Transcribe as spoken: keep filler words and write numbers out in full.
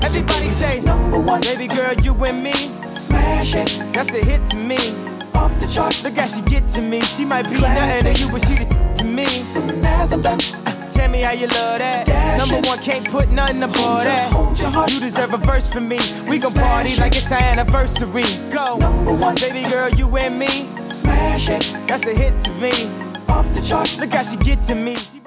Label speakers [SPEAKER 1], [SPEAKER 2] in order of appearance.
[SPEAKER 1] Everybody say
[SPEAKER 2] number one.
[SPEAKER 1] Baby girl, you and me,
[SPEAKER 2] Smash it.
[SPEAKER 1] that's a hit to me.
[SPEAKER 2] Off the charts.
[SPEAKER 1] Look how she get to me. She might be
[SPEAKER 2] Classic.
[SPEAKER 1] nothing to you, but she the to me.
[SPEAKER 2] Soon as I'm done,
[SPEAKER 1] Tell me how you love that.
[SPEAKER 2] Dash
[SPEAKER 1] Number
[SPEAKER 2] it.
[SPEAKER 1] one, can't put nothing above
[SPEAKER 2] Hold your-
[SPEAKER 1] that.
[SPEAKER 2] hold your heart.
[SPEAKER 1] You deserve a verse from me. We gon'
[SPEAKER 2] Smash
[SPEAKER 1] party
[SPEAKER 2] it.
[SPEAKER 1] like it's our anniversary. Go,
[SPEAKER 2] number one.
[SPEAKER 1] baby girl, you and me,
[SPEAKER 2] Smash it.
[SPEAKER 1] that's a hit to me.
[SPEAKER 2] Off the charts.
[SPEAKER 1] Look how she get to me. She